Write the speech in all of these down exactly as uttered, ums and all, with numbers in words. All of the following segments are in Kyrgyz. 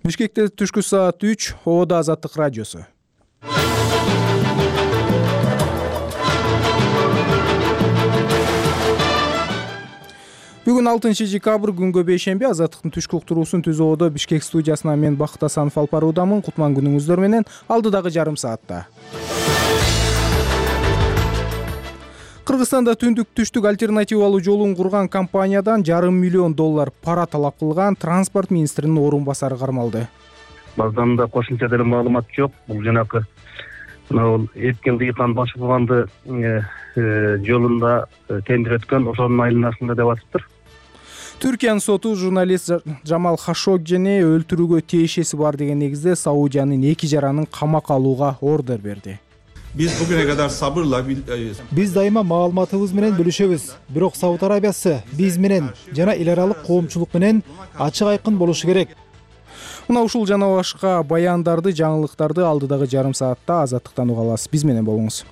Бишкекте түшкү саат үч, Ободо Азаттык радиосу. Бүгүн алтынчы декабрь күнгө бейшемби. Азаттыктын түшкү уктуруусун Түз Ободо Бишкек студиясынан мен Бакыт Асанов алып баруудамын. Кутман күнүңүздөр менен алдыдагы жарым саатта. Кыргызстанда түндүк түштүк альтернативалуу жолун курган компаниядан жарым миллион доллар пара талап кылган транспорт министринин орун басары кармалды. Базамда кошумча деле маалымат жок. Бул жанакы мына эркин дыйкан Башбулганды жолунда тендер өткөн ошонун айланасында деп атыптыр. Түркиянын соту журналист Жамал Хашогжени өлтүрүүгө тиешеси бар деген негизде Саудиянын эки жаранын камакка алууга ордер берди. Биз бүгүнө кадар сабырла биз дайыма маалыматыбыз менен бөлүшөбүз. Бирок Сауд Арабиясы биз менен жана эл аралык коомчулук менен ачык айкын болушу керек. Мына ушул жана башка баяндарды, жаңылыктарды алдыдагы жарым саатта Азаттыктан уга аласыз. Биз менен болуңуз.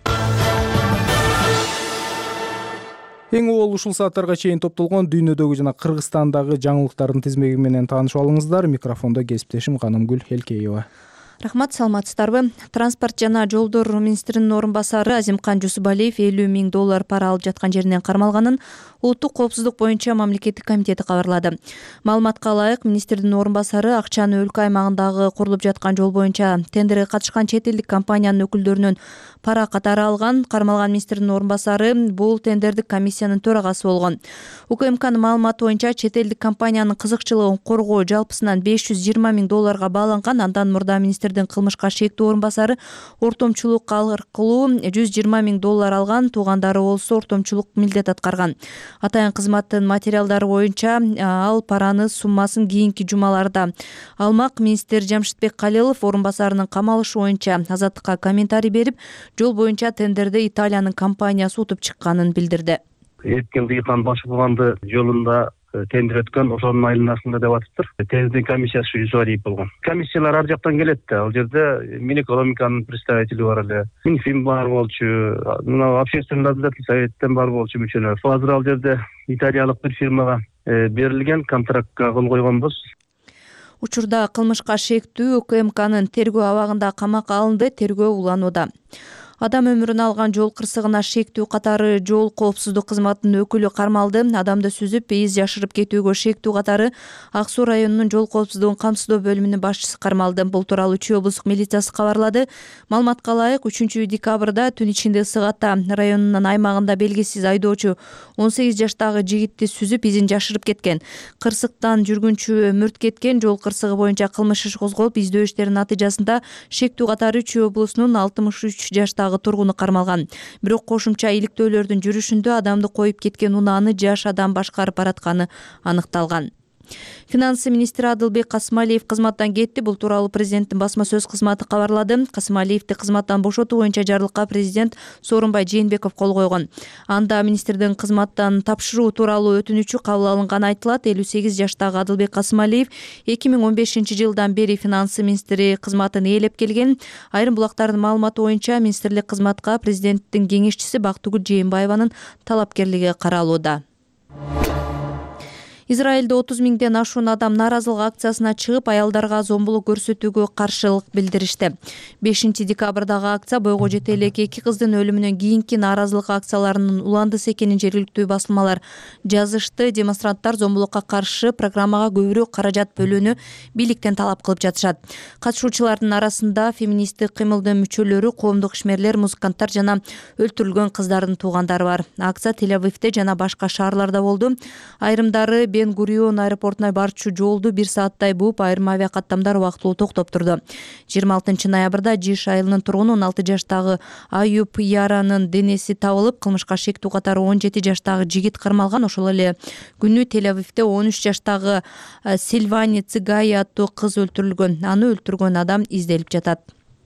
Эң уол ушул сааттарга чейин топтолгон дүйнөдөгү жана Кыргызстандагы жаңылыктардын тизмеги менен таанышып алыңыздар. Микрофондо кесиптешим Канымгүл Элкеева. Рахмат, саламатсыздарбы? Транспорт жана жолдор министринин орун басары Азимкан Жусупалиев элүү миң доллар пара алып жаткан жеринен кармалганын Улуттук коопсуздук боюнча мамлекеттик комитети кабарлады. Маалыматка ылайык, министрдин орун басары акчаны өлкө аймагындагы курулуп жаткан жол боюнча тендерге катышкан чет элдик компаниянын өкүлдөрүнөн пара катары алган. Кармалган министрдин орун басары бул тендердик комиссиянын төрагасы болгон. УКМКнын маалыматы боюнча чет элдик компаниянын кызыкчылыгын коргоо жалпысынан беш жүз жыйырма миң долларга бааланган. Андан мурда министрдин кылмышка шектүү орун басары ортомчулук аркылуу жүз жыйырма миң доллар алган. Туугандары болсо ортомчулук милдет аткарган. Атайын кызматтын материалдары боюнча ал параны суммасын кийинки жумаларда алмак. Министр Жамшитбек Калилов орун басарынын камалышы боюнча Азаттыкка комментарий берип, жол боюнча тендерде Италиянын компаниясы утуп чыкканын билдирди. Эркин дыйкан Башбулганды жолунда тендер өткөн ошонун айланасында деп атыптыр. Тендер комиссиясы Жусупалиев болгон. Комиссиялар ар жактан келет да. Ал жерде Минэкономиканын представители бар эле, Минфин бар болчу, мына общественный наблюдательный советтен бар болчу мүчөлөр. Азыр ал жерде италиялык бир фирмага берилген контрактка кол койгонбуз. Учурда кылмышка шектүү УКМКнын тергөө абагында камакка алынды, тергөө уланууда. Адам өмүрүн алган жол кырсыгына шектүү катары жол коопсуздук кызматынын өкүлү кармалды. Адамды сүзүп, из жашырып кетүүгө шектүү катары Ак Суу районунун жол коопсуздугун камсыздоо бөлүмүнүн башчысы кармалды. Бул тууралуу Чүй облустук милициясы кабарлады. Маалыматка ылайык, үчүнчү декабрда түн ичинде Ысык Ата районунун аймагында белгисиз айдоочу он сегиз жаштагы жигитти сүзүп, изин жашырып кеткен. Кырсыктан жүргүнчү мүрт кеткен. Жол кырсыгы боюнча кылмыш иш козголуп, издөө иштеринин натыйжасында шектүү катары Чүй облусунун алтымыш үч жаштагы тургуну кармалган. Бирок кошумча иликтөөлөрдүн жүрүшүндө адамды коюп кеткен унааны жаш адам башкарып баратканы аныкталган. Финансы министри Адылбек Касымалиев кызматтан кетти. Бул тууралуу президенттин басма сөз кызматы кабарлады. Касымалиевди кызматтан бошотуу боюнча жарлыкка президент Сооронбай Жээнбеков кол койгон. Анда министрдин кызматтан тапшыруу тууралуу өтүнүчү кабыл алынганы айтылат. элүү сегиз жаштагы Адылбек Касымалиев эки миң он бешинчи жылдан бери финансы министри кызматын ээлеп келген. Айрым булактардын маалыматы боюнча министрлик кызматка президенттин кеңешчиси Бактыгүл Жээнбаеванын талапкерлиги каралууда. Израилде отуз миңден ашуун адам нааразылык акциясына чыгып, аялдарга зомбулук көрсөтүүгө каршылык билдиришти. бешинчи декабрдагы акция бойго жете элек эки кыздын өлүмүнөн кийинки нааразылык акцияларынын уландысы экенин жергиликтүү басылмалар жазышты. Демонстранттар зомбулукка каршы программага көбүрөөк каражат бөлүүнү бийликтен талап кылып жатышат. Катышуучулардын арасында феминисттик кыймылдын мүчөлөрү, коомдук ишмерлер, музыканттар жана өлтүрүлгөн кыздардын туугандары бар. Акция Тель-Авивде жана башка шаарларда болду. Айрымдары Бен-Гурион аэропортуна барчу жолду бир сааттай бууп, айрым авиакаттамдар убактылуу токтоп турду. жыйырма алтынчы ноябрда Жиш айылынын тургуну он алты жаштагы Аюп Яранын денеси табылып, кылмышка шектүү катары он жети жаштагы жигит кармалган. Ошол эле күнү Тель-Авивде он үч жаштагы Сильвани Цыгай аттуу кыз өлтүрүлгөн. Аны өлтүргөн адам изделип жатат.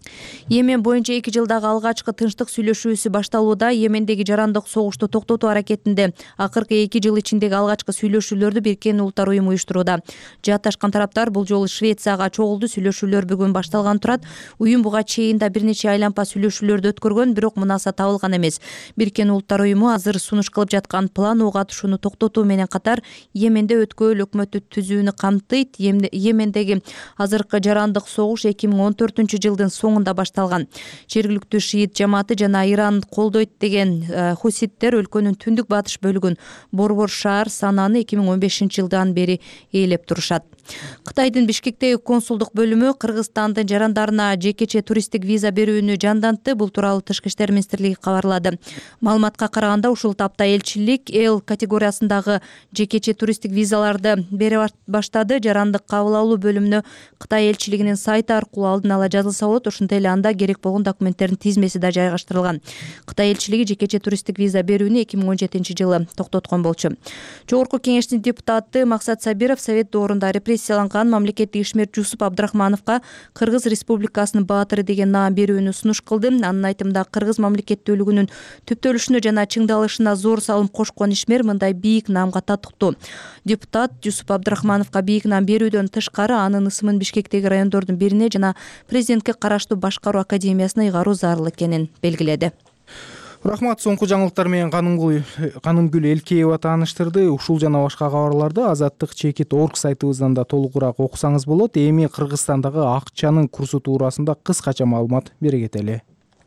Йемен боюнча эки жылдагы алгачкы тынчтык сүйлөшүүсү башталууда. Йемендеги жарандык согушту токтотуу аракетинде акыркы эки жыл ичиндеги алгачкы сүйлөшүүлөрдү Бириккен Улуттар уюму уюштурууда. Жаатташкан тараптар бул жолу Швецияга чогулду. Сүйлөшүүлөр бүгүн башталган турат. Уюм буга чейин да бир нече айлампа сүйлөшүүлөрдү өткөргөн, бирок мунаса табылган эмес. Бириккен Улуттар уюму азыр сунуш кылып жаткан план ого катышууну токтотуу менен катар Йеменде өткөөл өкмөтү түзүүнү камтыйт. Йемендеги азыркы жарандык согуш эки миң он төртүнчү жылдын соңунда башталган. Жергиликтүү шиит жамааты жана Иран колдойт деген хуситтер өлкөнүн түндүк батыш бөлүгүн Борбор шаар Сананы эки миң он бешинчи жылдан бери ээлеп турушат. Кытайдын Бишкектеги консулдук бөлүмү Кыргызстандын жарандарына жекече туристтик виза берүүнү жандантты. Бул тууралуу Тышкы иштер министрлиги кабарлады. Маалыматка караганда ушул тапта элчилик Л категориясындагы жекече туристтик визаларды бере баштады. Жарандык кабыл алуу бөлүмүнө Кытай элчилигинин сайты аркылуу алдын ала жазылса болот. Ошондой эле анда керек болгон документтердин тизмеси да жайгаштырылган. Кытай элчилиги жекече туристтик виза берүүнү эки миң он жетинчи жылы токтоткон болчу. Жогорку кеңештин депутаты Максат Сабиров Совет доорунда репрессияланган мамлекеттик ишмер Жусуп Абдрахмановго Кыргыз Республикасынын баатыры деген наам берүүнү сунуш кылды. Анын айтымында кыргыз мамлекеттүүлүгүнүн түптөлүшүнө жана чыңдалышына зор салым кошкон ишмер мындай бийик наамга татыктуу. Депутат Жусуп Абдрахмановго бийик наам берүүдөн тышкары анын ысымын Бишкектеги райондордун бирине жана президентке караштуу башкаруу академиясына ыйгаруу зарыл экенин белгиледи. Рахмат. Соңку жаңылыктар менен Канымгүл Элкеева тааныштырды. Ушул жана башка кабарларды Азаттык чекит орг сайтыбыздан да толугураак окусаңыз болот. Эми Кыргызстандагы акчанын курсу туурасында кыскача маалымат бере кетели.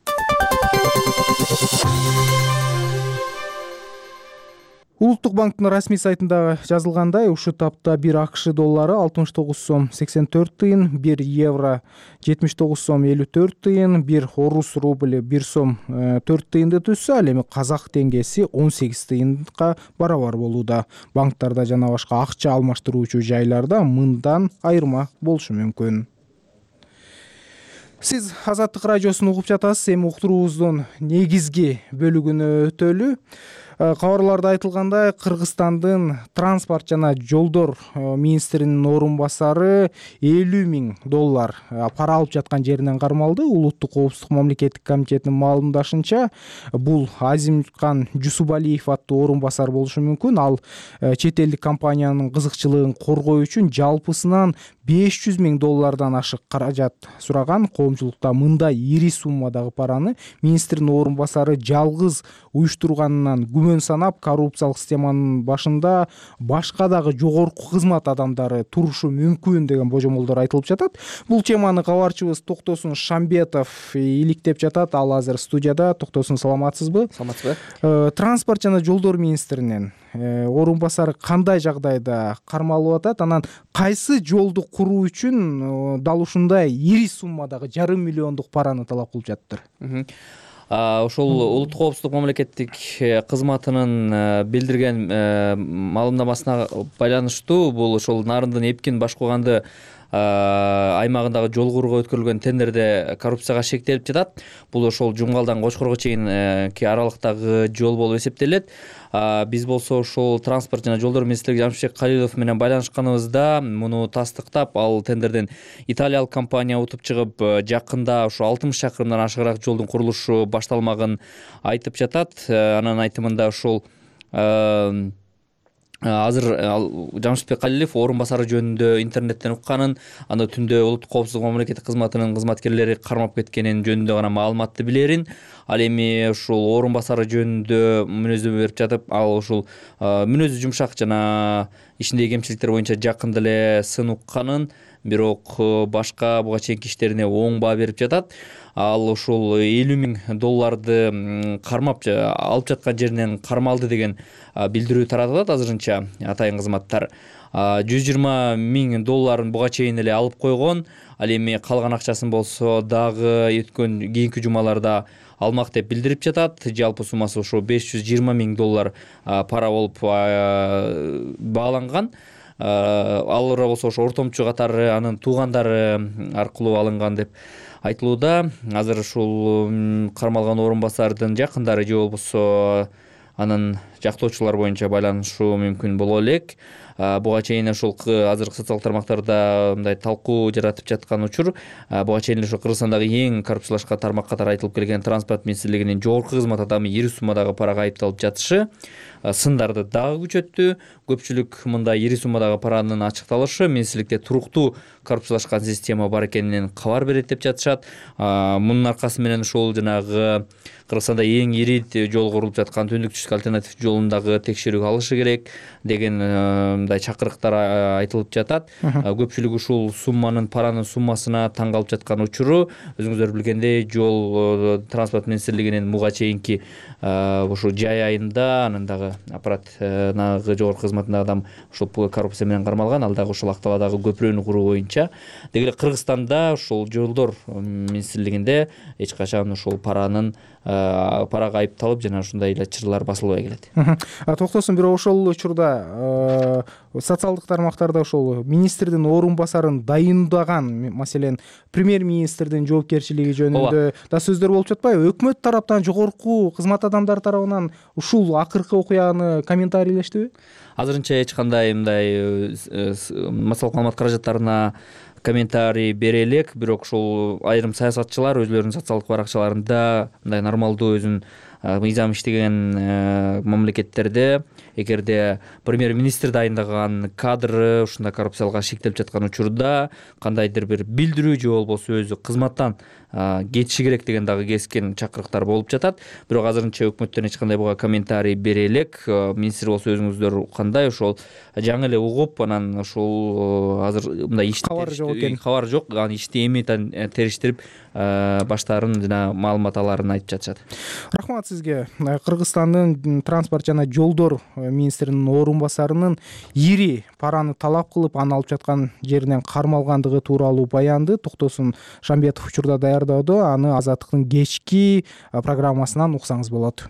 Улуттук банктын расмий сайтында жазылгандай, ушул тапта бир АКШ доллары алтымыш тогуз сом сексен төрт тыйын, бир евро жетимиш тогуз сом элүү төрт тыйын, бир орус рубль бир сом төрт тыйынды түзсө, ал эми казак теңгеси он сегиз тыйынга барабар болууда. Банктарда жана башка акча алмаштыруучу жайларда мындан айырма болушу мүмкүн. Сиз Азаттык радиосун угуп жатасыз. Эми уктуруубуздун негизги бөлүгүнө өтөлү. Кабарларда айтылгандай, Кыргызстандын транспорт жана жолдор министринин орун басары элүү миң доллар пара алып жаткан жеринен кармалды. Улуттук коопсуздук мамлекеттик комитетинин маалымдашынча, бул Азимкан Жусубалиев аттуу орун басар болушу мүмкүн. Ал чет элдик компаниянын кызыкчылыгын коргоо үчүн жалпысынан беш жүз миң доллардан ашык каражат сураган. Коомчулукта мындай ири суммадагы параны министрдин орун басары жалгыз уюштурганынан күмөн санап, коррупциялык системанын башында башка дагы жогорку кызмат адамдары турушу мүмкүн деген божомолдор айтылып жатат. Бул теманы кабарчыбыз Токтосун Шамбетов иликтеп жатат. Ал азыр студияда. Токтосун, саламатсызбы? Саламатсызбы. Транспорт жана жолдор министринин орун басары кандай жагдайда кармалып атат? Анан кайсы жолду куруу үчүн дал ушундай ири суммадагы жарым миллиондук параны талап кылып жатыптыр? Ошол улуттук коопсуздук мамлекеттик кызматынын билдирген маалымдамасына байланыштуу, бул ошол Нарындын Эпкин Башкуганды аймагындагы жол курууга өткөрүлгөн тендерде коррупцияга шектелип жатат. Бул ошол Жумгалдан Кочкорго чейинки аралыктагы жол болуп эсептелет. Биз болсо ошол транспорт жана жолдор министри Жамшек Калилов менен байланышканыбызда муну тастыктап, ал тендерден италиялык компания утуп чыгып, жакында ошо алтымыш чакырымдан ашыгыраак жолдун курулушу башталмагын айтып жатат. Анын айтымында ошол азыр Жамшекбек Калилов орун басары жөнүндө интернеттен укканын, аны түндө улуттук коопсуздук мамлекеттик кызматынын кызматкерлери кармап кеткенин жөнүндө гана маалыматты билерин. Ал эми ушул орун басары жөнүндө мүнөздөмө берип жатып, ал ушул мүнөзү жумшак жана ишиндеги кемчиликтер боюнча жакын деле сын укканын, бирок башка буга чейинки иштерине оң баа берип жатат. Ал ушул элүү миң долларды кармап алып жаткан жеринен кармалды деген билдирүү таратылат азырынча атайын кызматтар. жүз жыйырма миң долларын буга чейин эле алып койгон. Ал эми калган акчасын болсо дагы өткөн кийинки жумаларда алмак деп билдирип жатат. Жалпы суммасы ошо беш жүз жыйырма миң доллар пара болуп бааланган. Ал болсо ошо ортомчу катары анын туугандары аркылуу алынган деп айтылууда. Азыр ушул кармалган орун басардын жакындары же болбосо анын жактоочулар боюнча байланышуу мүмкүн боло элек. Буга чейин ошол азыркы социалдык тармактарда мындай талкуу жаратып жаткан учур буга чейин ошо Кыргызстандагы эң коррупциялашкан тармак катары айтылып келген транспорт министрлигинин жогорку кызмат адамы ири суммадагы парага айыпталып жатышы сындарды дагы күчөттү. Көпчүлүк мындай ири суммадагы паранын ачыкталышы министрликте туруктуу коррупциялашкан система бар экенинен кабар берет деп жатышат. Мунун аркасы менен ушул жанагы Кыргызстанда эң ири жол курулуп жаткан Түндүк Түштүк альтернатив жолундагы текшерүүгө алышы керек деген мындай чакырыктар айтылып жатат. Көпчүлүк ушул сумманын паранын суммасына таң калып жаткан учуру өзүңүздөр билгендей жол транспорт министрлигинин буга чейинки ушу жай айында анын дагы аппараттагы жогорку кызматындагы адам ушул коррупция менен кармалган. Ал дагы ушул Ак-Талаадагы көпүрөнү куруу боюнча. Деги эле Кыргызстанда ушул жолдор министрлигинде эч качан ушул паранын парага айыпталып жана ушундай эле чырлар басылбай келет. Токтосун, бирок ошол учурда социалдык тармактарда ошол министрдин орун басарын дайындаган, маселен, премьер-министрдин жоопкерчилиги жөнүндө да сөздөр болуп жатпайбы? Өкмөт тараптан, жогорку кызмат адамдары тарабынан ушул акыркы окуяны комментарийлештиби? Азырынча эч кандай мындай массалык маалымат каражаттарына комментарий бере элек, бирок ушул айрым саясатчылар өзлөрүнүн социалдык баракчаларында мындай нормалдуу өзүнүн мыйзам иштеген мамлекеттерде эгерде премьер-министр дайындаган кадры ушундай коррупциялыкка шектелип жаткан учурда кандайдыр бир билдирүү же болбосо өзү кызматтан кетиши керек деген дагы кескен чакырыктар болуп жатат. Бирок азырынча өкмөттөн эч кандай буга комментарий бере элек. Министр болсо өзүңүздөр уккандай ошол жаңы эле угуп, анан ошол азыр мындай ишти кабар жок экен. Кабар жок, анан ишти эми териштирип баштаарын жана маалымат алаарын айтып жатышат. Рахмат сизге. Кыргызстандын транспорт жана жолдор министринин орун басарынын ири параны талап кылып, аны алып жаткан жеринен кармалгандыгы тууралуу баянды Токтосун Шамбетов учурда даярдоодо. Аны Азаттыктын кечки программасынан уксаңыз болот.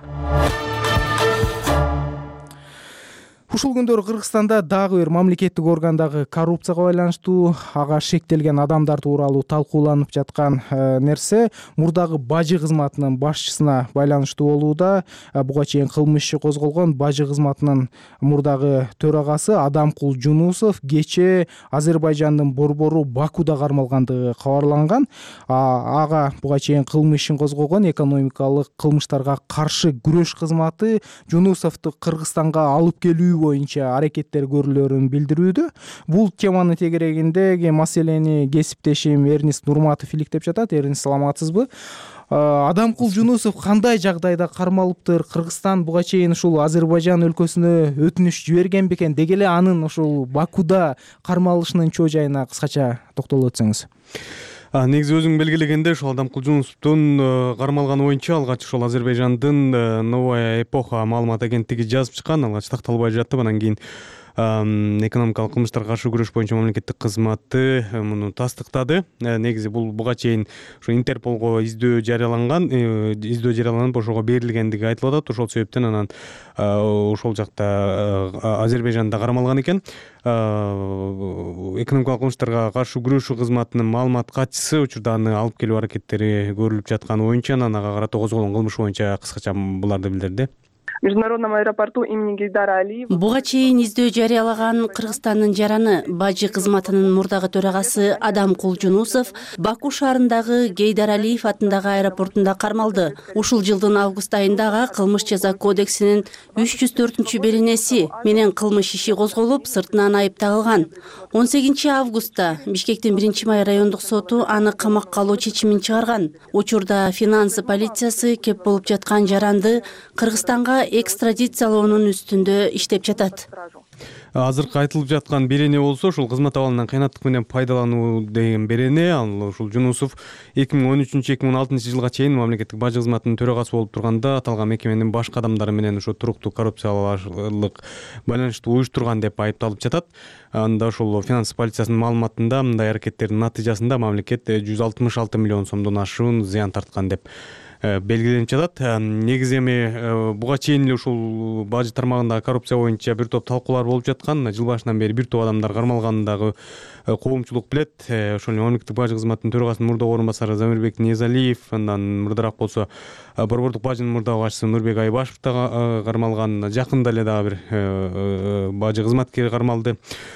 Ушул күндөрү Кыргызстанда дагы бир мамлекеттик органдагы коррупцияга байланыштуу, ага шектелген адамдар тууралуу талкууланып жаткан нерсе мурдагы бажы кызматынын башчысына байланыштуу болууда. Буга чейин кылмыш иши козголгон бажы кызматынын мурдагы төрагасы Адамкул Жунусов кечээ Азербайжандын борбору Бакуда кармалгандыгы кабарланган. Ага буга чейин кылмыш ишин козгогон экономикалык кылмыштарга каршы күрөш кызматы Жунусовду Кыргызстанга алып келүү боюнча аракеттер көрүлөрүн билдирүүдө. Бул теманы тегерегинде маселени кесиптешим Эрнист Нурматов иликтеп жатат. Эрнист, саламатсызбы? Адамкул Жунусов кандай жагдайда кармалыптыр? Кыргызстан буга чейин ушул Азербайжан өлкөсүнө өтүнүч жиберген бекен? Деги эле анын ушул Бакуда кармалышынын чоо жайына кыскача токтолуп өтсөңүз. Негизи өзүң белгилегендей, ушул Адамкул Жунусовдун кармалганы боюнча алгач ушул Азербайжандын Новая эпоха маалымат агенттиги жазып чыккан. Алгач такталбай жатып, анан кийин экономикалык кылмыштарга каршы күрөш боюнча мамлекеттик кызматы муну тастыктады. Негизи бул буга чейин ушу Интерполго издөө жарыяланган, издөө жарыяланып ошого берилгендиги айтылып атат. Ошол себептен анан ошол жакта Азербайжанда кармалган экен. Экономикалык кылмыштарга каршы күрөшүү кызматынын маалымат катчысы учурда аны алып келүү аракеттери көрүлүп жатканы боюнча, анан ага карата козголгон кылмыш боюнча кыскача буларды билдирди. Международном аэропорту имени Гейдара Алиева. Буга чейин издөө жарыялаган Кыргызстандын жараны бажы кызматынын мурдагы төрагасы Адамкул Жунусов Баку шаарындагы Гейдар Алиев атындагы аэропортунда кармалды. Ушул жылдын август айында кылмыш жаза кодексинин үч жүз төртүнчү беренеси менен кылмыш иши козголуп, сыртынан айып тагылган. он сегизинчи августта Бишкектин биринчи май райондук соту аны камакка алуу чечимин чыгарган. Учурда финансы полициясы кеп болуп жаткан жаранды Кыргызстанга экстрадициялоонун үстүндө иштеп жатат. Азыркы айтылып жаткан берене болсо ушул кызмат абалынан кыйнаттык менен пайдалануу деген берене. Ал ушул Жунусов эки миң он үчүнчү эки миң он алтынчы жылга чейин мамлекеттик бажы кызматынын төрагасы болуп турганда аталган мекеменин башка адамдары менен ошо туруктуу коррупциялык байланышты уюштурган деп айыпталып жатат. Анда ошол финанс полициясынын маалыматында мындай аракеттердин натыйжасында мамлекет жүз алтымыш алты миллион сомдон ашуун зыян тарткан деп белгиленип жатат. Негизи эми буга чейин эле ушул бажы тармагындагы коррупция боюнча бир топ талкуулар болуп жатты. жаткан, жыл башынан бери бир топ адамдар кармалганын дагы коомчулук билет. Ошол эле мамлекеттик бажы кызматынын төрагасынын мурдагы орун басары Замирбек Ниязалиев, андан мурдараак болсо Борбордук бажынын мурдагы башчысы Нурбек Айбашев да кармалган. Жакында эле дагы бир бажы кызматкери кармалды.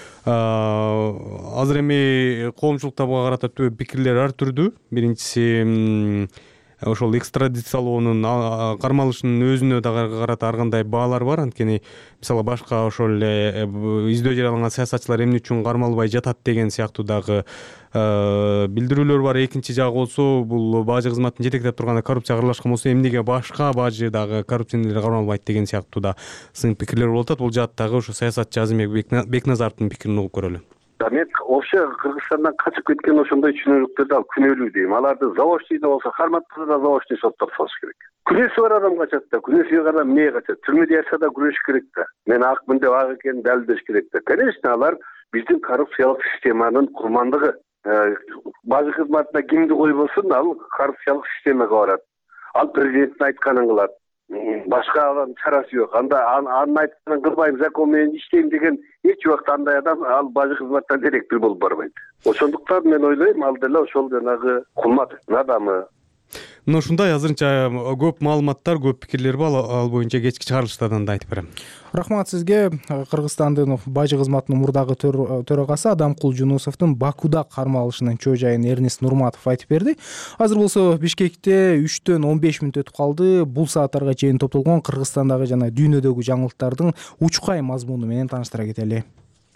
Азыр эми коомчулукта буга карата көп пикирлер ар түрдүү. Биринчиси ошол экстрадициялоонун кармалышынын өзүнө дагы карата ар кандай баалар бар. Анткени мисалы башка ошол эле издөө жарыялаган саясатчылар эмне үчүн кармалбай жатат деген сыяктуу дагы билдирүүлөр бар. Экинчи жагы болсо бул бажы кызматын жетектеп турганда коррупцияга аралашкан болсо эмнеге башка бажы дагы коррупционерлер кармалбайт деген сыяктуу да сын пикирлер болуп атат. Бул жааттагы ошо саясатчы Азимбек Бекназаровдун пикирин угуп көрөлү. Мен вообще Кыргызстандан качып кеткен ошондой чүнөрүктөрдү ал күнөөлүү дейм. Аларды заочныйда болсо карматса да заочный соттоп салыш керек. Күнөөсү бар адам качат да, күнөөсү бар адам эмнеге качат? Түрмөдө жашаса да күрөшүш керек да. Мен акмын деп ак экенин далилдеш керек да. Конечно, алар биздин коррупциялык системанын курмандыгы. Бажы кызматына кимди койбосун, ал коррупциялык системага барат. Ал президенттин айтканын кылат. Башка чарасы жок. Анда анын айтканын кылбайм, закон менен иштейм деген эч убакта андай адам ал бажы кызматтан директор болуп барбайт. Ошондуктан мен ойлойм, ал деле ошол жанагы кулматтын адамы. Мына ушундай азырынча көп маалыматтар, көп пикирлер бар. Ал боюнча кечки чыгарылыштардан да айтып берем. Рахмат сизге. Кыргызстандын бажы кызматынын мурдагы төрагасы Адамкул Жунусовдун Бакуда кармалышынын чоо жайын Эрнест Нурматов айтып берди. Азыр болсо Бишкекте үчтөн он беш мүнөт өтүп калды. Бул сааттарга чейин топтолгон Кыргызстандагы жана дүйнөдөгү жаңылыктардын учкай мазмуну менен тааныштыра кетели.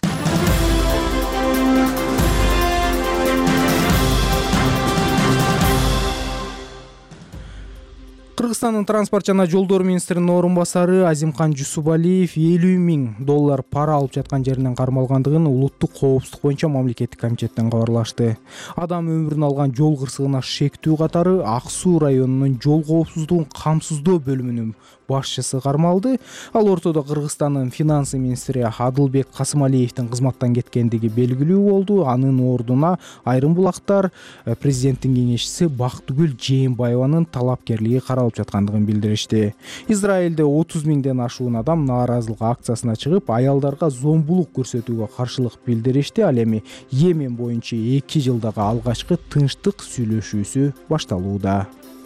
Кыргызстандын транспорт жана жолдор министринин орун басары Азимкан Жусупалиев элүү миң доллар пара алып жаткан жеринен кармалгандыгын улуттук коопсуздук боюнча мамлекеттик комитеттен кабарлашты. Адам өмүрүн алган жол кырсыгына шектүү катары Ак Суу районунун жол коопсуздугун камсыздоо бөлүмүнүн башчысы кармалды. Ал ортодо Кыргызстандын финанс министри Адылбек Касымалиевдин кызматтан кеткендиги белгилүү болду. Анын ордуна Айрым Булактар президенттин кеңешчиси Бактыгүл Жээнбаеванын талапкерлиги каралып жаткандыгын билдиришти. Израилде отуз миңден ашуун адам нааразылык акциясына чыгып, аялдарга зомбулук көрсөтүүгө каршылык билдиришти. Ал эми Йемен боюнча эки жылдагы алгачкы тынчтык сүйлөшүүсү башталууда.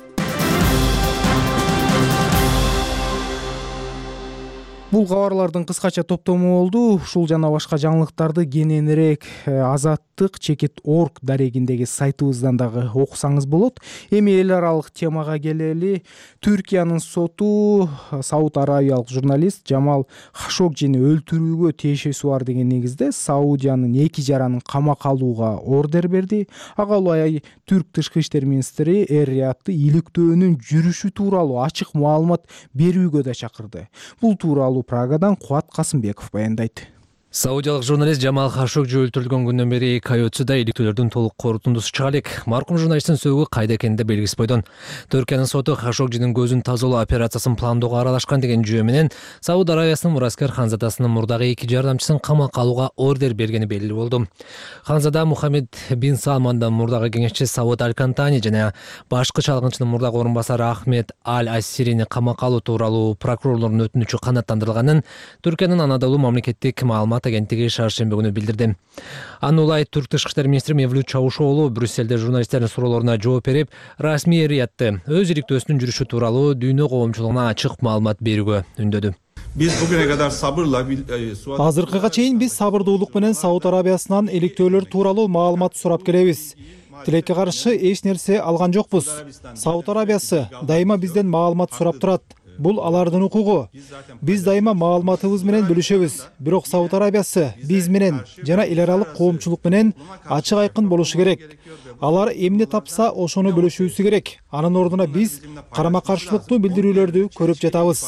Бул кабарлардын кыскача топтому болду. Ушул жана башка жаңылыктарды кененирээк Азаттык чекит точка орг дарегиндеги сайтыбыздан дагы окусаңыз болот. Эми эл аралык темага келели. Түркиянын соту Сауд Арабиялык журналист Жамал Хашогжини өлтүрүүгө тиешеси бар деген негизде Саудиянын эки жаранын камакка алууга ордер берди. Ага улай Түрк тышкы иштер министри Эр-Риядты иликтөөнүн жүрүшү тууралуу ачык маалымат берүүгө да чакырды. Бул тууралуу Прагадан Куат Касымбеков баяндайт. Саудиялык журналист Жамал Хашогжи өлтүрүлгөн күндөн бери эки ай өтсө да иликтөөлөрдүн толук корутундусу чыга элек. Маркум журналисттин сөөгү кайда экенинде белгисиз бойдон. Түркиянын соту Хашогжинин көзүн тазалоо операциясын пландоого аралашкан деген жүйө менен Сауд Арабиясынын Мураскер ханзадасынын мурдагы эки жардамчысын камакка алууга ордер бергени белгилүү болду. Ханзада Мухаммед бин Салмандын мурдагы кеңешчиси Сауд Аль-Кантани жана башкы чалгынчынын мурдагы орун басары Ахмед Аль-Ассирини камакка алуу тууралуу прокурорлордун өтүнүчү канааттандырылганын Түркиянын Анадолу мамлекеттик маалымат агенттиги шаршемби күнү билдирди. Аны улай Түрк тышкы иштер министри Мевлют Чавушоглу Брюссельде журналисттердин суроолоруна жооп берип, расмий Эр-Риядты өз иликтөөсүнүн жүрүшү тууралуу дүйнө коомчулугуна ачык маалымат берүүгө үндөдү. Биз бугуна кадар сабырла Азыркыга чейин биз сабырдуулук менен Сауд Арабиясынан иликтөөлөр тууралуу маалымат сурап келебиз. Тилекке каршы эч нерсе алган жокпуз. Сауд Арабиясы дайыма бизден маалымат сурап турат. Бул алардын укугу. Биз дайыма маалыматыбыз менен бөлүшөбүз. Бирок Сауд Арабиясы биз менен жана эл аралык коомчулук менен ачык айкын болушу керек. Алар эмне тапса ошону бөлүшүүсү керек. Анын ордуна биз карама каршылыктуу билдирүүлөрдү көрүп жатабыз.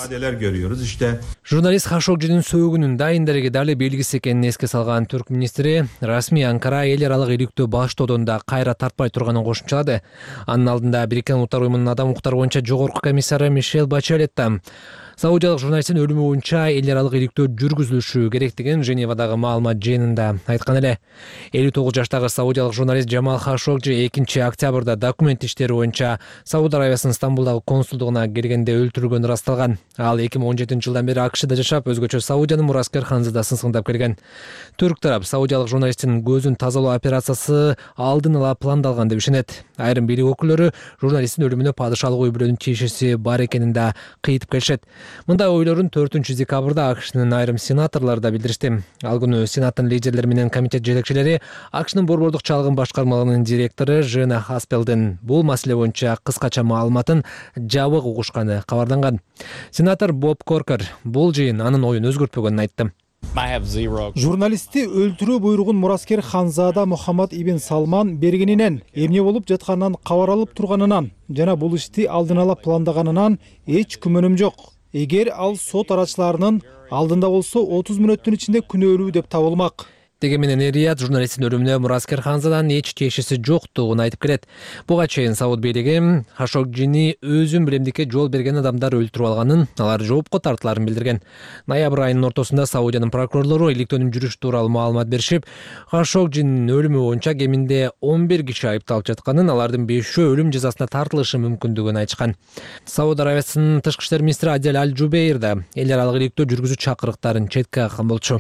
Журналист Хашогжинин сөөгүнүн дайын дареги дали белгисиз экенин эске салган Түрк министри расмий Анкара эл аралык иликтөө баштоодон да кайра тартпай турганын кошумчалады. Анын алдында Бириккен Улуттар уюмунун адам укуктары боюнча жогорку комиссары Мишель Бачелет Саудиялык журналисттин өлүмү боюнча эл аралык иликтөө жүргүзүлүшү керектигин Женевадагы маалымат жыйынында айткан эле. элүү тогуз жаштагы саудиялык журналист Жамал Хашогжи экинчи октябрда документ иштери боюнча Сауд Арабиясынын Стамбулдагы консулдугуна келгенде өлтүрүлгөнү ырасталган. Ал эки миң он жетинчи жылдан бери АКШда жашап, өзгөчө Саудиянын Мураскер ханзадасын сыңдап келген. Түрк тарап саудиялык журналисттин көзүн тазалоо операциясы алдын ала пландалган деп ишенет. Айрым бийлик өкүлдөрү журналисттин өлүмүнө падышалык үй бүлөнүн тиешеси бар экенин да кыйтып келишет. Мындай ойлорун төртүнчү декабрда АКШнын айрым сенаторлору да билдиришти. Ал күнү сенаттын лидерлери менен комитет жетекчилери АКШнын борбордук чалгын башкармалыгынын директору Жена Хаспелдин бул маселе боюнча кыскача маалыматын жабык угушканы кабарланган. Сенатор Боб Коркер бул жыйын анын оюн өзгөртпөгөнүн айтты. Журналистти өлтүрүү буйругун Мураскер ханзада Мухаммад ибн Салман бергенинен, эмне болуп жатканынан кабар алып турганынан жана бул ишти алдын ала пландаганынан эч күмөнүм жок. Эгер ал сот арачыларынын алдында болсо отуз мүнөттүн ичинде күнөөлүү деп табылмак. Деги менен Рият журналисттин өлүмүнө Мураскер ханзадан эч тиешеси жоктугун айтып келет. Буга чейин Сауд бийлиги Хашогжини өзүн билемдикке жол берген адамдар өлтүрүп алганын, алар жоопко тартыларын билдирген. Ноябрь айынын ортосунда Саудиянын прокурорлору иликтөөнүн жүрүшү тууралуу маалымат беришип, Хашогжинин өлүмү боюнча кеминде он бир киши айыпталып жатканын, алардын бешөө өлүм жазасына тартылышы мүмкүндүгүн айтышкан. Сауд Арабиясынын тышкы иштер министри Адель Аль-Жубейр да эл аралык иликтөө жүргүзүү чакырыктарын четке каккан болчу.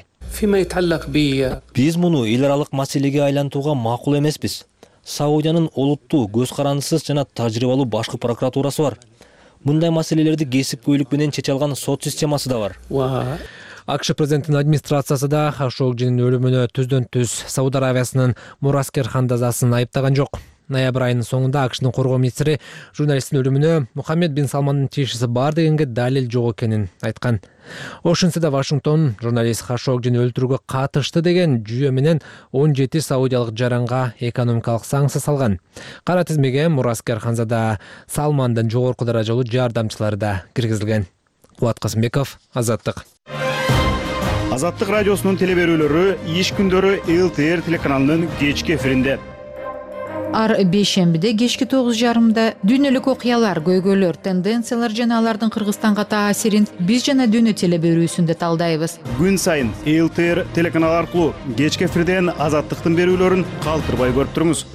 Биз муну эл аралык маселеге айлантууга макул эмеспиз. Саудиянын олуттуу, көз карандысыз жана тажрыйбалуу башкы прокуратурасы бар. Мындай маселелерди кесипкөйлүк менен чече алган сот системасы да бар. АКШ президентинин администрациясы да Хашогжинин өлүмүнө түздөн түз Сауд Арабиясынын Мураскер ханзадасын айыптаган жок. Ноябрь айынын соңунда АКШнын коргоо министри журналисттин өлүмүнө Мухаммед бин Салмандын тиешеси бар дегенге далил жок экенин айткан. Ошентсе да Вашингтон журналист Хашогжини өлтүрүүгө катышты деген жүйө менен он жети саудиялык жаранга экономикалык санкция салган. Кара тизмеге Мураскер ханзада Салмандын жогорку даражалуу жардамчылары да киргизилген. Кубат Касымбеков, Азаттык. Азаттык радиосунун телеберүүлөрү иш күндөрү эл ти эр телеканалынын кечки эфиринде. Ар бейшембиде кечки тогуз жарымда дүйнөлүк окуялар, көйгөйлөр, тенденциялар жана алардын Кыргызстанга таасирин биз жана дүйнө телеберүүсүндө талдайбыз. Күн сайын эл ти эр телеканалы аркылуу кечки эфирден Азаттыктын берүүлөрүн калтырбай көрүп туруңуз.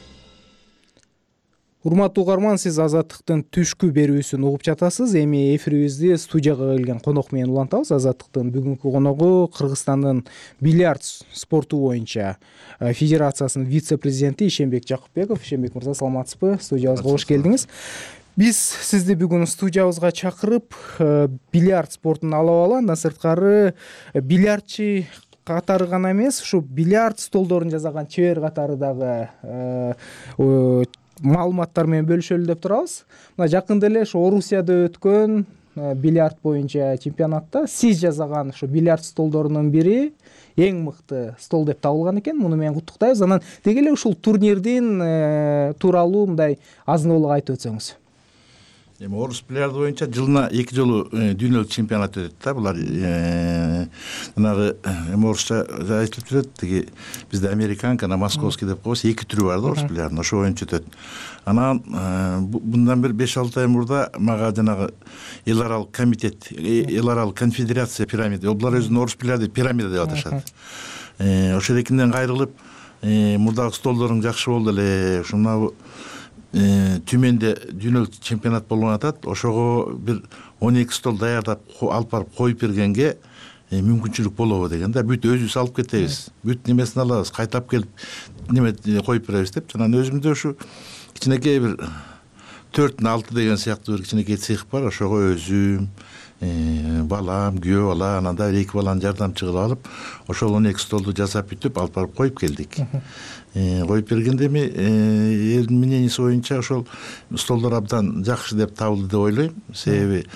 Урматтуу угарман, сиз Азаттыктын түшкү берүүсүн угуп жатасыз. Эми эфирибизди студияга келген конок менен улантабыз. Азаттыктын бүгүнкү коногу Кыргызстандын бильярд спорту боюнча федерациясынын вице-президенти Ишенбек Жакупбеков. Ишенбек мырза, саламатсызбы? Студиябызга кош келдиңиз. Биз сизди бүгүн студиябызга чакырып, бильярд спортун алып алып, андан сырткары бильярдчы катары гана эмес, ушу бильярд столдорун жасаган чебер катары дагы маалыматтар менен бөлүшөлү деп турабыз. Мына жакында эле ошо Орусияда өткөн бильярд боюнча чемпионатта сиз жасаган ошо бильярд столдорунун бири эң мыкты стол деп табылган экен. Муну менен куттуктайбыз. Анан деги эле ушул турнирдин тууралуу мындай азын-аулак айтып өтсөңүз. Эми орус бильярды боюнча жылына эки жолу дүйнөлүк чемпионат өтөт да. Булар жанагы эми орусча айтылып жүрөт. Тиги бизде американка, на московский деп коебуз. Эки түрү бар да орус бильярдынын. Ошо боюнча өтөт. Анан мындан бир беш алты ай мурда мага жанагы эл аралык комитет, эл аралык конфедерация пирамида, булар өзүнүн орус бильярды пирамида деп аташат. Ошол экинден кайрылып, мурдагы столдоруң жакшы болду эле. Ушуна Түмөндө дүйнөлүк чемпионат болуп атат. Ошого бир он эки стол даярдап алып барып коюп бергенге мүмкүнчүлүк болобу деген да. Бүт өзүбүз алып кетебиз. Бүт немесин алабыз, кайтап келип неме коюп беребиз деп. Анан өзүмдө ушу кичинекей бир төрттүн алты деген сыяктуу бир кичинекей цех бар. Ошого өзүм, балам, күйөө бала, анан да эки баланы жардамчы кылып алып, ошол он эки столду жасап бүтүп алып барып коюп келдик. Коюп бергенде эми элдин мнениясы боюнча ошол столдор абдан жакшы деп табылды деп ойлойм. Себеби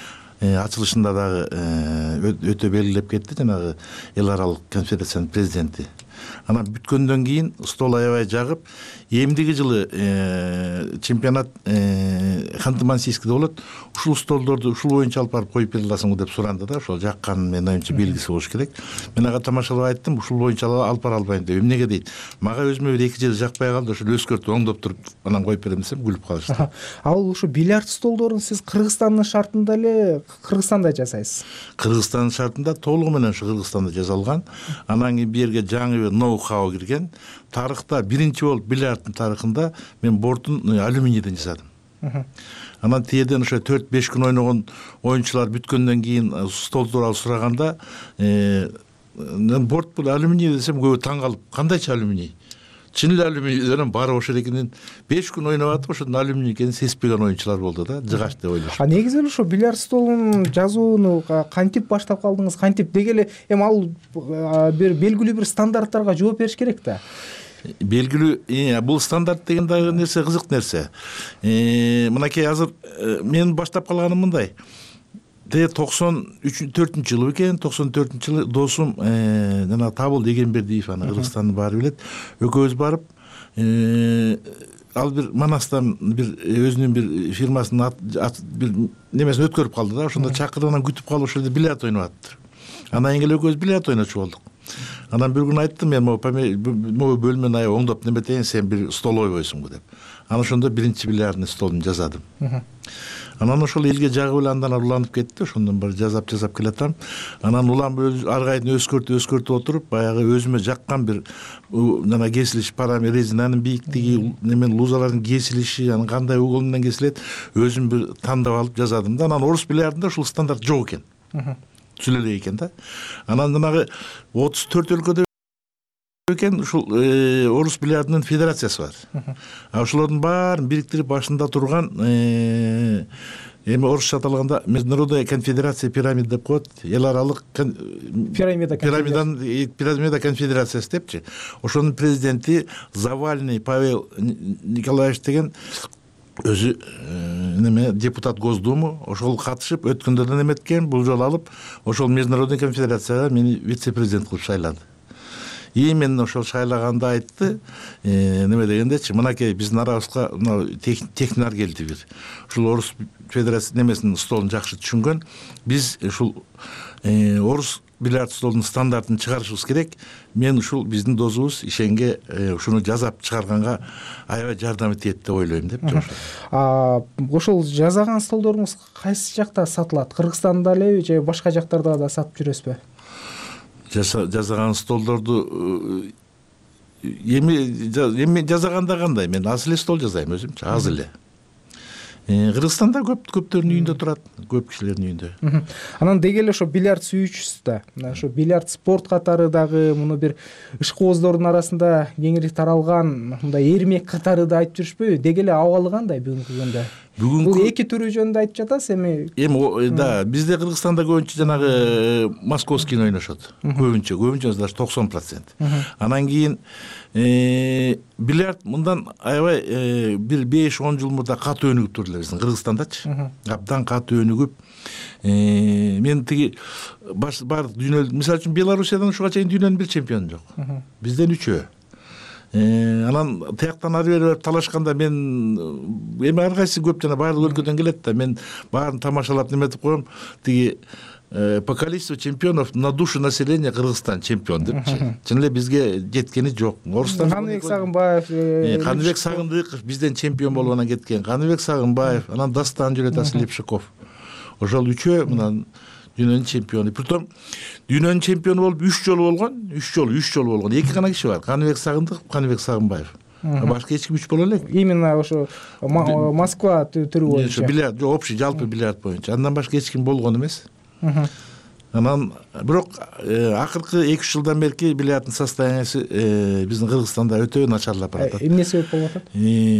ачылышында дагы өтө белгилеп кетти жанагы эл аралык конфедерациянын президенти. анан бүткөндөн кийин стол аябай жагып, эмдиги жылы чемпионат Ханты-Мансийскиде болот. Ушул столдорду ушул боюнча алып барып коюп бере аласыңбы деп суранды да. Ошол жаккан менин оюмча белгиси болуш керек. Мен ага тамашалап айттым, ушул боюнча алып бара албайм деп. Эмнеге дейт? Мага өзүмө бир эки жыл жакпай калды, ошол өзгөртүп оңдоп туруп анан коюп берем десем, күлүп калышты. Ал ушу бильярд столдорун сиз Кыргызстандын шартында эле Кыргызстанда жасайсыз? Кыргызстандын шартында толугу менен ушу Кыргызстанда жасалган. Анан кийин бу жерге жаңы бир ноу-хау кирген. Тарыхта биринчи болуп бильярдтын тарыхында мен бортун алюминийден жасадым. Анан тиеден ошо төрт беш күн ойногон оюнчулар бүткөндөн кийин стол тууралуу сураганда, борт бул алюминий десем, көбү таң калып, кандайча алюминий? Чын эле алюминий менен баары ошол экенин беш күн ойноп атып, ошондон алюминий экенин сезбеген оюнчулар болду да, жыгач деп ойлошуп. А негизи эле ошо бильярд столун жазууну кантип баштап калдыңыз? Кантип? Деги эле эми ал бир белгилүү бир стандарттарга жооп бериш керек да. Белгилүү, бул стандарт деген дагы нерсе кызык нерсе. Мынакей азыр мен баштап калганым мындай. токсон төртүнчү жылы экен, токсон төртүнчү жылы досум жана Табыл Дегенбердиев, аны Кыргызстандын баары билет. Экөөбүз барып, ал бир Манастан бир өзүнүн бир фирмасынын бир немесин өткөрүп калды да, ошондо чакырып анан күтүп калып ошол жерде бильярд ойноп атыптыр. Анан эң эле экөөбүз бильярд ойночу болдук. Анан бир күн айттым, мен могу бөлмөнү аябай оңдоп неметейин, сен бир стол ойбойсуңбу деп. Анан ошондо биринчи бильярдный столун жасадым. Анан ошол элге жагып эле андан уланып кетти, ошондон бери жазап жазап келатам. Анан уланып ар кайдын өзгөртүп өзгөртүп отуруп, баягы өзүмө жаккан бир жана кесилиш параметр, резинанын бийиктиги, немен лузалардын кесилиши, анан кандай угол менен кесилет, өзүм бир тандап алып жазадым да. Анан орус бильярдында ушул стандарт жок экен. Сүлө эле экен да. Анан жанагы отуз төрт өлкөдө экен ушул орус бильярдынын федерациясы бар. А ошолордун баарын бириктирип башында турган эми орусча аталганда Международная конфедерация пирамид деп коет, эл аралык пирамида пирамида конфедерациясы депчи. Ошонун президенти Завальный Павел Николаевич деген өзү неме депутат Госдумы, ошол катышып өткөндө да неметкен, бул жолу алып ошол Международный конфедерацияга мени вице-президент кылып шайлады. И мен ошол шайлаганда айтты, неме дегендечи, мынакей биздин арабызга технар келди бир. Ушул орус федерация немесинин столун жакшы түшүнгөн. Биз ушул орус бильярд столунун стандартын чыгарышыбыз керек. Мен ушул биздин досубуз ишенге ушуну жазап чыгарганга аябай жардам этет деп ойлойм деп. А ошол жасаган столдоруңуз кайсы жакта сатылат? Кыргызстанда элеби же башка жактарда да сатып жүрөсүзбү? Жасаган столдорду эми жасаганда кандай? Мен аз эле стол жасайм өзүмчү, аз эле. Кыргызстанда көп көптөрдүн үйүндө турат, көп кишилердин үйүндө. Анан деги эле ошо бильярд сүйүүчүсүз да. Ошо бильярд спорт катары дагы муну бир ишкооздордун арасында кеңири таралган, мындай эрмек катары да айтып жүрүшпөйбү? Деги эле абалы кандай бүгүнкү күндө? Бул эки түрү жөнүндө айтып жатасыз эми. Эми да, бизде Кыргызстанда көбүнчө жанагы московский ойношот. Көбүнчө, көбүнчө даже токсон процент. Анан кийин бильярд мындан аябай бир беш он жыл мурда катуу өнүгүп турду эле биздин Кыргызстандачы. Абдан катуу өнүгүп, мен тиги баардык дүйнөлүк, мисалы үчүн Белоруссиядан ушуга чейин дүйнөнүн бир чемпиону жок. Бизден үчөө. Анан тияктан ары бери барып талашканда мен эми ар кайсы көп жана баардык өлкөдөн келет да, мен баарын тамашалап неметип коем. Тиги по количеству чемпионов на душу населения Кыргызстан чемпион депчи. Чын эле бизге жеткени жок. Орустан Каныбек Сагынбаев, Каныбек Сагындыков бизден чемпион болуп анан кеткен. Каныбек Сагынбаев, анан Дастан Жөлөтасы Лепшиков. Ошол үчөө мындан дүйнөнүн чемпиону. Притом дүйнөнүн чемпиону болуп үч жолу болгон, үч жолу, үч жолу болгон. Эки гана киши бар. Каныбек Сагындыков, Каныбек Сагынбаев. Башка эч ким үч боло элек. Именно ошо Москва түрү боюнча. Бильярд, общий жалпы бильярд боюнча. Андан башка эч ким болгон эмес. Анан бирок акыркы эки үч жылдан берки бильярдтын состояниясы биздин Кыргызстанда өтө начарлап баратат. Эмне себеп болуп атат?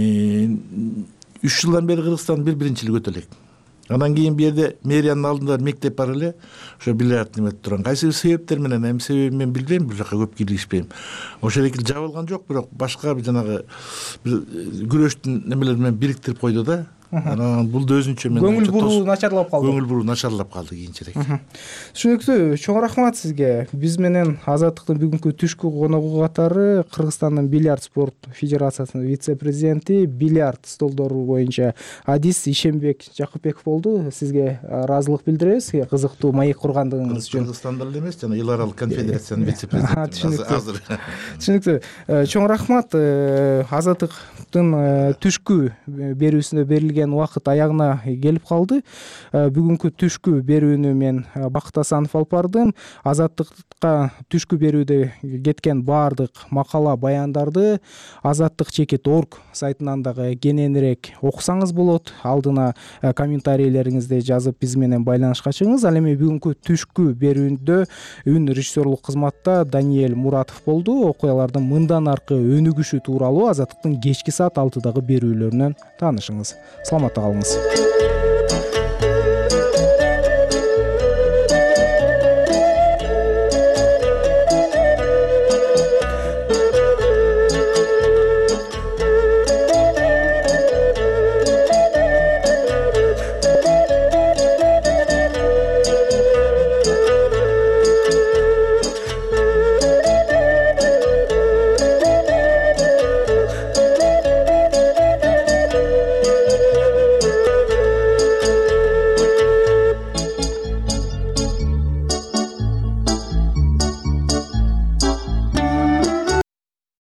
үч жылдан бери Кыргызстан бир биринчилик өтө элек. Анан кийин бу жерде мэриянын алдында мектеп бар эле, ошо бильярд неметип турган. Кайсы себептер менен, эми себебин мен билбейм, бул жака көп киришпейм. Ошол эки жабылган жок, бирок башка бир жанагы бир күрөштүн немелери менен бириктирип койду да. анан бул да өзүнчө көңүл буруу начарлап калды көңүл буруу начарлап калды кийинчерээк. Түшүнүктүү. Чоң рахмат сизге. Биз менен Азаттыктын бүгүнкү түшкү коногу катары Кыргызстандын бильярд спорт федерациясынын вице-президенти, бильярд столдору боюнча адис Ишенбек Жакыпбеков болду. Сизге ыраазылык билдиребиз кызыктуу маек кургандыгыңыз үчүн. Кыргызстанда эле эмес, жана эл аралык конфедерациянын вице-президенти азыр. Түшүнүктүү. Чоң рахмат. Азаттыктын түшкү берүүсүнө берилген убакыт аягына келип калды. Бүгүнкү түшкү берүүнү мен Бакыт Асанов алып бардым. Азаттыкка түшкү берүүдө кеткен баардык макала баяндарды азаттык чекит точка орг сайтынан дагы кененирээк окусаңыз болот. Алдына комментарийлериңизди жазып биз менен байланышка чыгыңыз. Ал эми бүгүнкү түшкү берүүндө үн режиссерлук кызматта Даниэль Муратов болду. Окуялардын мындан аркы өнүгүшү тууралуу Азаттыктын кечки саат алтыдагы берүүлөрүнөн таанышыңыз. Саламатта калыңыз.